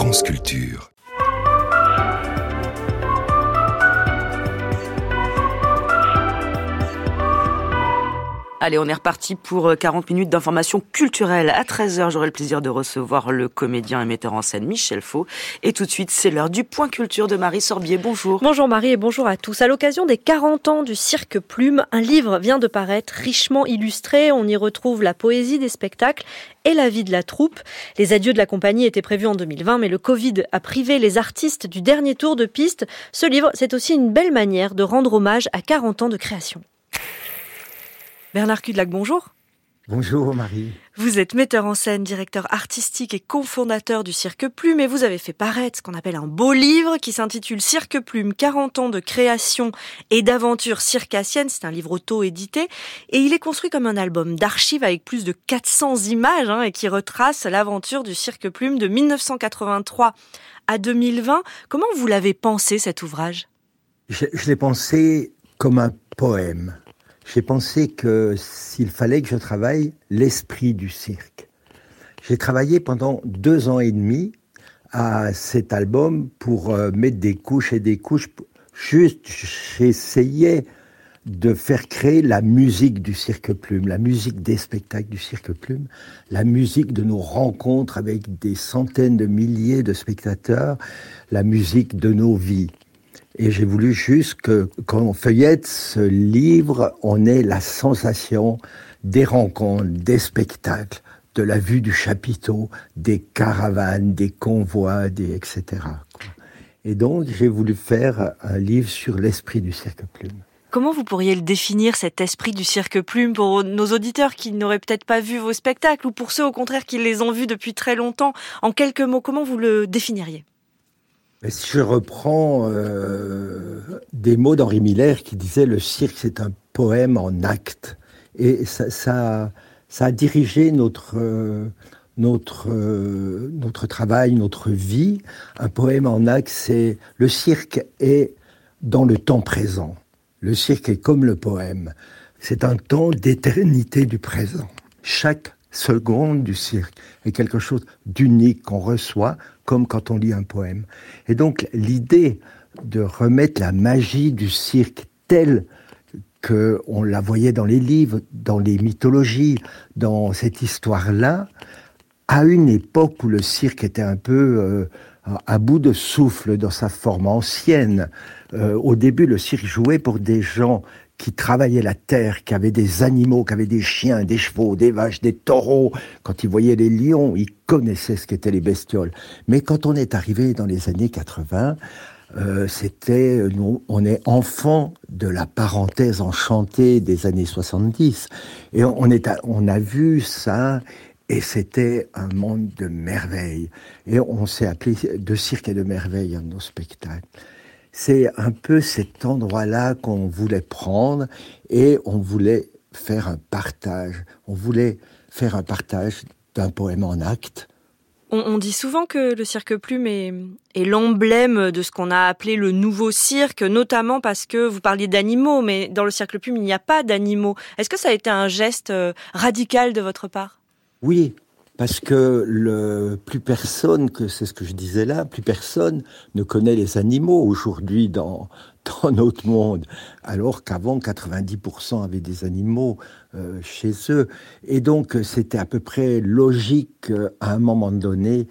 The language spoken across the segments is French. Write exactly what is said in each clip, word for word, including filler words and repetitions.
France Culture. Allez, on est reparti pour quarante minutes d'information culturelle. À treize heures, j'aurai le plaisir de recevoir le comédien et metteur en scène Michel Faux. Et tout de suite, c'est l'heure du Point Culture de Marie Sorbier. Bonjour. Bonjour Marie et bonjour à tous. À l'occasion des quarante ans du Cirque Plume, un livre vient de paraître richement illustré. On y retrouve la poésie des spectacles et la vie de la troupe. Les adieux de la compagnie étaient prévus en deux mille vingt, mais le Covid a privé les artistes du dernier tour de piste. Ce livre, c'est aussi une belle manière de rendre hommage à quarante ans de création. Bernard Cudelac, bonjour. Bonjour Marie. Vous êtes metteur en scène, directeur artistique et cofondateur du Cirque Plume et vous avez fait paraître ce qu'on appelle un beau livre qui s'intitule Cirque Plume, quarante ans de création et d'aventure circassienne. C'est un livre auto-édité et il est construit comme un album d'archives avec plus de quatre cents images hein, et qui retrace l'aventure du Cirque Plume de mille neuf cent quatre-vingt-trois à deux mille vingt. Comment vous l'avez pensé cet ouvrage ? Je, je l'ai pensé comme un poème. J'ai pensé que s'il fallait que je travaille l'esprit du cirque. J'ai travaillé pendant deux ans et demi à cet album pour euh, mettre des couches et des couches. Juste, j'essayais de faire créer la musique du Cirque Plume, la musique des spectacles du Cirque Plume, la musique de nos rencontres avec des centaines de milliers de spectateurs, la musique de nos vies. Et j'ai voulu juste que, quand on feuillette ce livre, on ait la sensation des rencontres, des spectacles, de la vue du chapiteau, des caravanes, des convois, des, et cetera. Et donc, j'ai voulu faire un livre sur l'esprit du Cirque Plume. Comment vous pourriez le définir, cet esprit du Cirque Plume, pour nos auditeurs qui n'auraient peut-être pas vu vos spectacles, ou pour ceux, au contraire, qui les ont vus depuis très longtemps? En quelques mots, comment vous le définiriez ? Mais si je reprends euh, des mots d'Henri Miller qui disait « Le cirque, c'est un poème en actes ». Et ça, ça, ça a dirigé notre, euh, notre, euh, notre travail, notre vie. Un poème en actes, c'est... Le cirque est dans le temps présent. Le cirque est comme le poème. C'est un temps d'éternité du présent. Chaque seconde du cirque est quelque chose d'unique qu'on reçoit, comme quand on lit un poème. Et donc, l'idée de remettre la magie du cirque telle qu'on la voyait dans les livres, dans les mythologies, dans cette histoire-là, à une époque où le cirque était un peu euh, à bout de souffle dans sa forme ancienne. Euh, au début, le cirque jouait pour des gens qui travaillaient la terre, qui avaient des animaux, qui avaient des chiens, des chevaux, des vaches, des taureaux. Quand ils voyaient les lions, ils connaissaient ce qu'étaient les bestioles. Mais quand on est arrivé dans les années quatre-vingts, euh, c'était, nous, on est enfant de la parenthèse enchantée des années soixante-dix. Et on, est à, on a vu ça, et c'était un monde de merveilles. Et on s'est appelé de cirque et de merveilles à nos spectacles. C'est un peu cet endroit-là qu'on voulait prendre et on voulait faire un partage. On voulait faire un partage d'un poème en actes. On, on dit souvent que le Cirque Plume est, est l'emblème de ce qu'on a appelé le nouveau cirque, notamment parce que vous parliez d'animaux, mais dans le Cirque Plume, il n'y a pas d'animaux. Est-ce que ça a été un geste radical de votre part ? Oui. Parce que le, plus personne, que c'est ce que je disais là, plus personne ne connaît les animaux aujourd'hui dans, dans notre monde. Alors qu'avant, quatre-vingt-dix pour cent avaient des animaux euh, chez eux. Et donc, c'était à peu près logique euh, à un moment donné,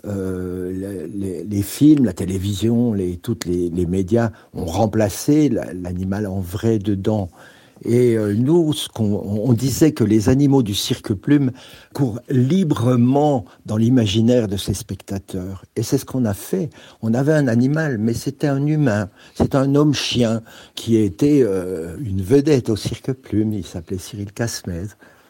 euh, les, les, les films, la télévision, les, toutes les, les médias ont remplacé la, l'animal en vrai dedans. Et euh, nous, ce qu'on, on disait que les animaux du Cirque Plume courent librement dans l'imaginaire de ses spectateurs. Et c'est ce qu'on a fait. On avait un animal, mais c'était un humain. C'était un homme-chien qui était euh, une vedette au Cirque Plume. Il s'appelait Cyril Casmez.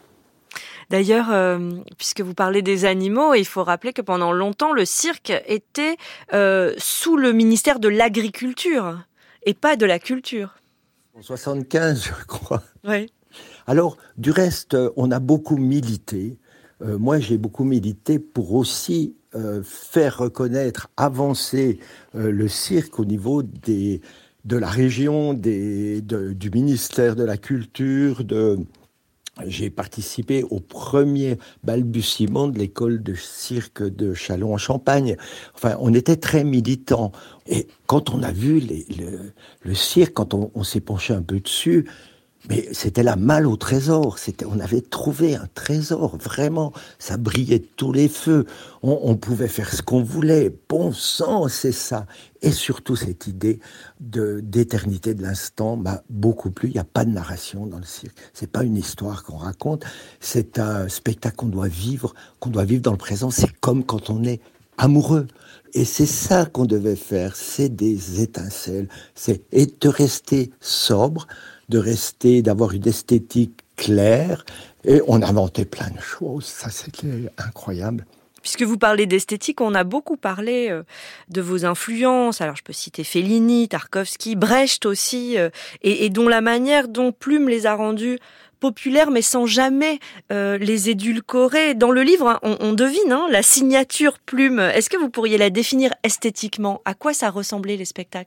D'ailleurs, euh, puisque vous parlez des animaux, il faut rappeler que pendant longtemps, le cirque était euh, sous le ministère de l'Agriculture et pas de la Culture. En soixante-quinze, je crois. Oui. Alors, du reste, on a beaucoup milité. Euh, moi, j'ai beaucoup milité pour aussi euh, faire reconnaître, avancer euh, le cirque au niveau des, de la région, des, de, du ministère de la Culture, de, j'ai participé au premier balbutiement de l'école de cirque de Châlons en Champagne. Enfin, on était très militants. Et quand on a vu les, le, le cirque, quand on, on s'est penché un peu dessus, mais c'était la malle au trésor. C'était, on avait trouvé un trésor, vraiment. Ça brillait de tous les feux. On, on pouvait faire ce qu'on voulait. Bon sang, c'est ça. Et surtout cette idée de d'éternité de l'instant m'a beaucoup plu. Il n'y a pas de narration dans le cirque. C'est pas une histoire qu'on raconte. C'est un spectacle qu'on doit vivre, qu'on doit vivre dans le présent. C'est comme quand on est amoureux. Et c'est ça qu'on devait faire. C'est des étincelles. C'est et de rester sobre, de rester, d'avoir une esthétique claire. Et on inventait plein de choses. Ça, c'était incroyable. Puisque vous parlez d'esthétique, on a beaucoup parlé euh, de vos influences. Alors, je peux citer Fellini, Tarkovsky, Brecht aussi, euh, et, et dont la manière dont Plume les a rendus populaires, mais sans jamais euh, les édulcorer. Dans le livre, hein, on, on devine hein, la signature Plume. Est-ce que vous pourriez la définir esthétiquement ? À quoi ça ressemblait les spectacles ?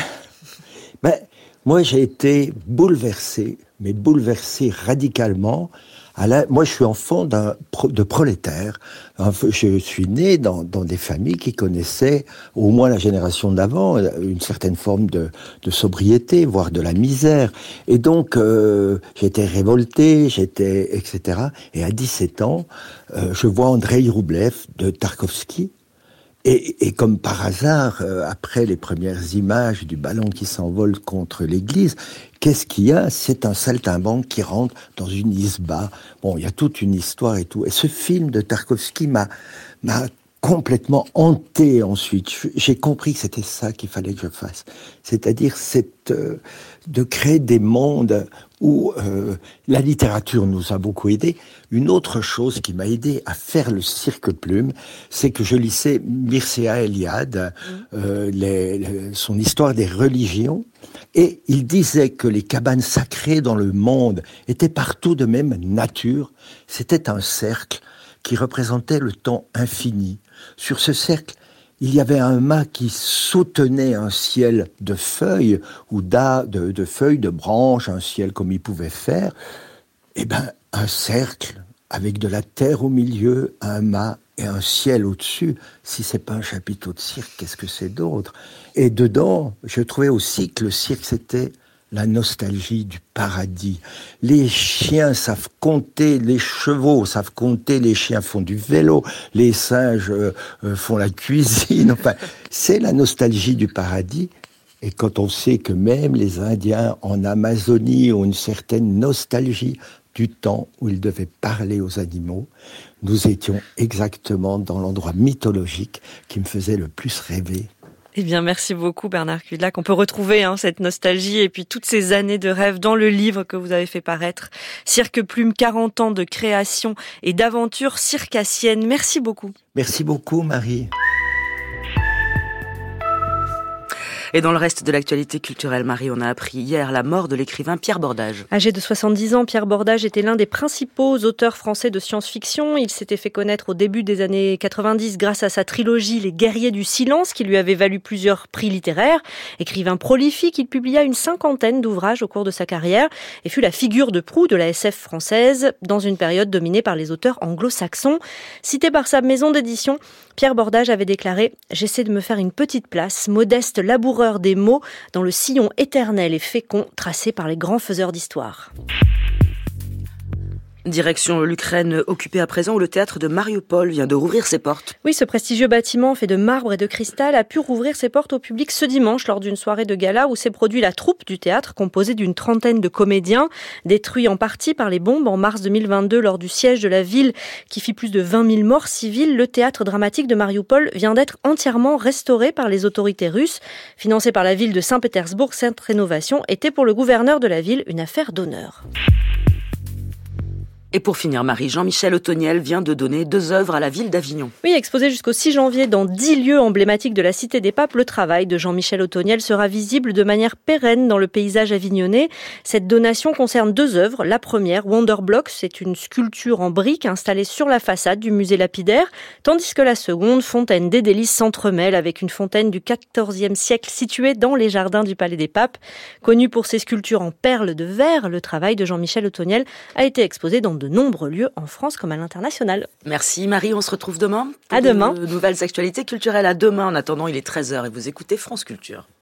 ben, Moi, j'ai été bouleversé, mais bouleversé radicalement. À la, moi, je suis enfant d'un, de prolétaires. Je suis né dans, dans des familles qui connaissaient, au moins la génération d'avant, une certaine forme de, de sobriété, voire de la misère. Et donc, euh, j'étais révolté, j'étais, et cetera. Et à dix-sept ans, euh, je vois Andrei Roublev de Tarkovsky. Et, et comme par hasard, euh, après les premières images du ballon qui s'envole contre l'église, qu'est-ce qu'il y a ? C'est un saltimbanque qui rentre dans une isba. Bon, il y a toute une histoire et tout. Et ce film de Tarkovsky m'a, m'a complètement hanté ensuite. J'ai compris que c'était ça qu'il fallait que je fasse. C'est-à-dire cette, euh, de créer des mondes où euh, la littérature nous a beaucoup aidés. Une autre chose qui m'a aidé à faire le cirque Plume, c'est que je lisais Mircea Eliade, euh, les, les, son histoire des religions, et il disait que les cabanes sacrées dans le monde étaient partout de même nature. C'était un cercle qui représentait le temps infini. Sur ce cercle, il y avait un mât qui soutenait un ciel de feuilles, ou de, de feuilles, de branches, un ciel comme il pouvait faire. Eh ben, un cercle avec de la terre au milieu, un mât et un ciel au-dessus. Si c'est pas un chapiteau de cirque, qu'est-ce que c'est d'autre ? Et dedans, je trouvais aussi que le cirque, c'était la nostalgie du paradis. Les chiens savent compter, les chevaux savent compter, les chiens font du vélo, les singes euh, euh, font la cuisine. Enfin, c'est la nostalgie du paradis. Et quand on sait que même les Indiens en Amazonie ont une certaine nostalgie du temps où ils devaient parler aux animaux, nous étions exactement dans l'endroit mythologique qui me faisait le plus rêver. Eh bien, merci beaucoup Bernard Kudlak. On peut retrouver hein, cette nostalgie et puis toutes ces années de rêve dans le livre que vous avez fait paraître. Cirque Plume, quarante ans de création et d'aventure circassienne. Merci beaucoup. Merci beaucoup Marie. Et dans le reste de l'actualité culturelle, Marie, on a appris hier la mort de l'écrivain Pierre Bordage. Âgé de soixante-dix ans, Pierre Bordage était l'un des principaux auteurs français de science-fiction. Il s'était fait connaître au début des années quatre-vingt-dix grâce à sa trilogie Les Guerriers du Silence, qui lui avait valu plusieurs prix littéraires. Écrivain prolifique, il publia une cinquantaine d'ouvrages au cours de sa carrière et fut la figure de proue de la S F française dans une période dominée par les auteurs anglo-saxons. Cité par sa maison d'édition, Pierre Bordage avait déclaré « J'essaie de me faire une petite place, modeste laboureur des mots, dans le sillon éternel et fécond tracé par les grands faiseurs d'histoire. » Direction l'Ukraine occupée à présent où le théâtre de Mariupol vient de rouvrir ses portes. Oui, ce prestigieux bâtiment fait de marbre et de cristal a pu rouvrir ses portes au public ce dimanche lors d'une soirée de gala où s'est produit la troupe du théâtre composée d'une trentaine de comédiens. Détruit en partie par les bombes en mars deux mille vingt-deux lors du siège de la ville qui fit plus de vingt mille morts civiles, le théâtre dramatique de Mariupol vient d'être entièrement restauré par les autorités russes. Financé par la ville de Saint-Pétersbourg, cette rénovation était pour le gouverneur de la ville une affaire d'honneur. Et pour finir, Marie, Jean-Michel Otoniel vient de donner deux œuvres à la ville d'Avignon. Oui, exposé jusqu'au six janvier dans dix lieux emblématiques de la Cité des Papes, le travail de Jean-Michel Otoniel sera visible de manière pérenne dans le paysage avignonnais. Cette donation concerne deux œuvres. La première, Wonderblocks, c'est une sculpture en briques installée sur la façade du musée lapidaire, tandis que la seconde, Fontaine des Délices, s'entremêle avec une fontaine du quatorzième siècle située dans les jardins du Palais des Papes. Connu pour ses sculptures en perles de verre, le travail de Jean-Michel Otoniel a été exposé dans de nombreux lieux en France comme à l'international. Merci Marie, on se retrouve demain. À demain. De nouvelles actualités culturelles à demain. En attendant, il est treize heures et vous écoutez France Culture.